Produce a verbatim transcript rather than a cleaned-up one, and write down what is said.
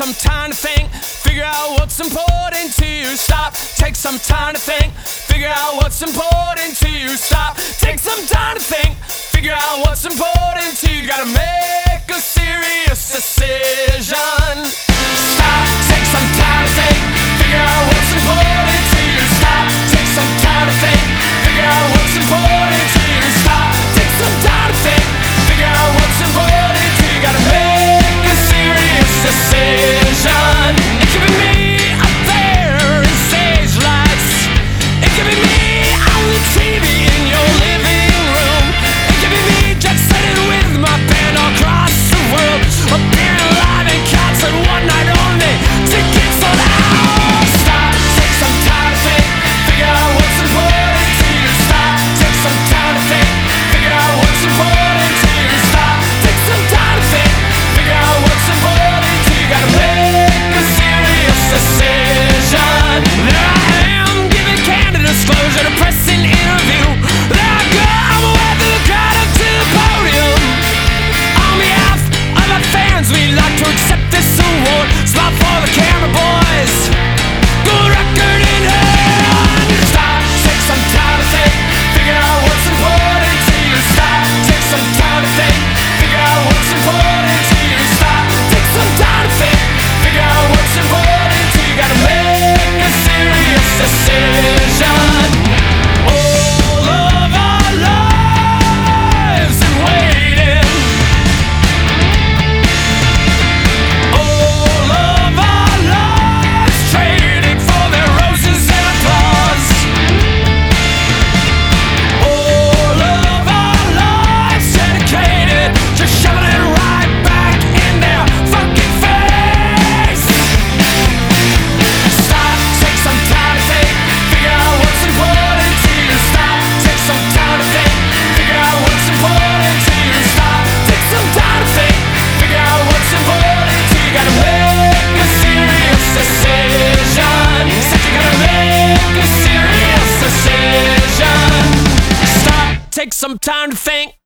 some time to think, figure out what's important to you. Stop, take some time to think, figure out what's important to you. Stop, take some time to think, figure out what's important to you. You gotta make a serious decision. Stop, take some time to think, figure out what's important to you. Stop, take some time to think, figure out what's important to you. Stop, take some time to think, figure out what's important to you. You gotta make a serious decision. It could be me up there in stage lights. It could be me on the T V in your living room. It could be me jet setting with my band all across the world, appearing live in concert one night only. Tickets sold out. Stop, take some time to think, figure out what's important to you. Stop, take some time to think, figure out what's important to you. Stop, take some time to think, figure out what's important to you. You gotta make a serious decision. There I am, giving candid disclosure to pressing interview. There I go, I'm away through the crowd up to the podium. On behalf of our fans, we'd like to accept this award. Smile for the camera boys, good record in hand. Stop, take some time to think, figure out what's important to you. Stop, take some time to think, figure out what's important to you. Stop, take some time to think, figure out what's important to you. You gotta make a serious decision. All of our lives and waiting, all of our lives traded for their roses and applause. All of our lives dedicated to shoving it right back in their fucking face. Stop, take some time to think, figure out what's important to you. Stop, take some time to think, figure out what's important to you. Stop, take some time to think, figure out what's important to you. You gotta make a serious decision. Said you gotta make a serious decision. Stop, take some time to think.